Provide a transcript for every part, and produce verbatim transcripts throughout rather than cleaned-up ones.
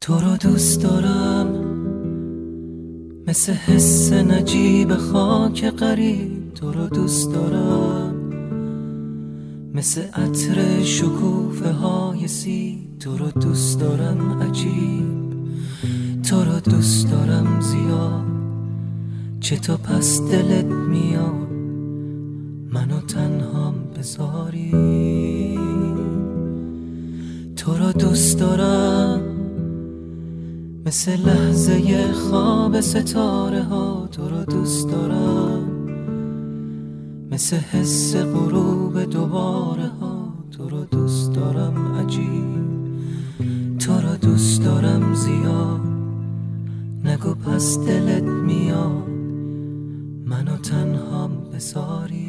تو رو دوست دارم مثل حس نجیب خاک غریب، تو رو دوست دارم مثل عطر شکوفه های سیب، تو رو دوست دارم عجیب، تو رو دوست دارم زیاد، چه تو پس دلت میاد منو تنهام بذاری. تو رو دوست دارم مثل لحظه خواب ستاره ها، تو رو دوست دارم مثل حس غروب دوباره ها، تو رو دوست دارم عجیب، تو رو دوست دارم زیاد، نگو پس دلت میاد منو تنهام بذاری.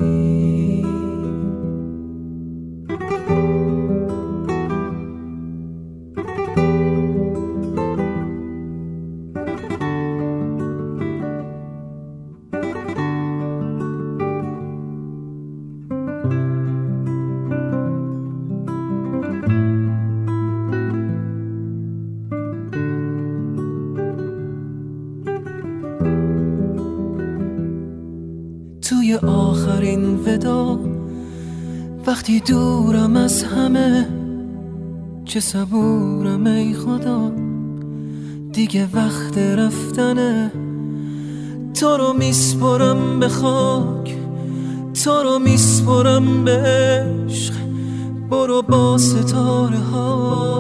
توی آخرین ودا وقتی دورم از همه، چه صبورم ای خدا دیگه وقت رفتنه. تو رو میسپرم به خاک، تو رو میسپرم به عشق، برو با ستاره ها.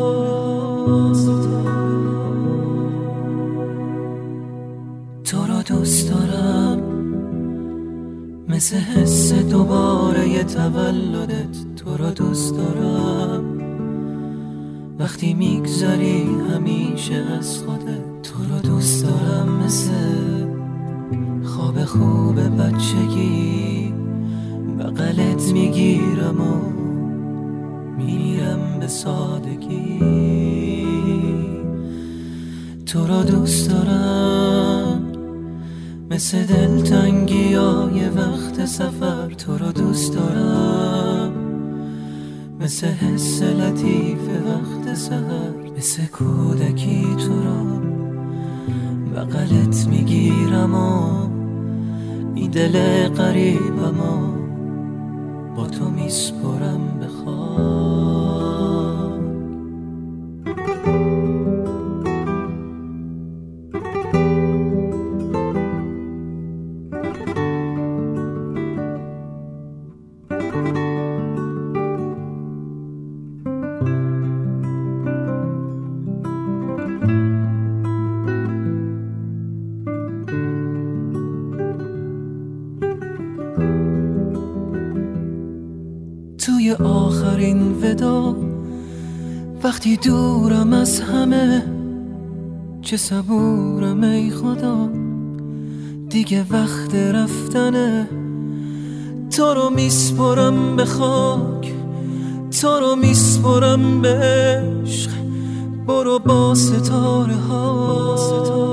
تو رو دوست دارم مثل حس دوباره ی تولدت، تو رو دوست دارم وقتی میگذری همیشه از خودت، تو رو دوست دارم مثل خواب خوب بچگی، بغلت میگیرم و میرم به سادگی. تو رو دوست دارم مثل دلتنگی های وقت سفر، تو رو دوست دارم مثل حس لطیف وقت سحر، مثل کودکی تو رو بغلت میگیرم و این دل غریبم و با تو میسپرم به خاک. توی آخرین ودا وقتی دورم از همه، چه صبورم ای خدا دیگه وقت رفتنه. تو رو میسپرم به خاک، تو رو میسپرم به عشق، برو با ستاره ها.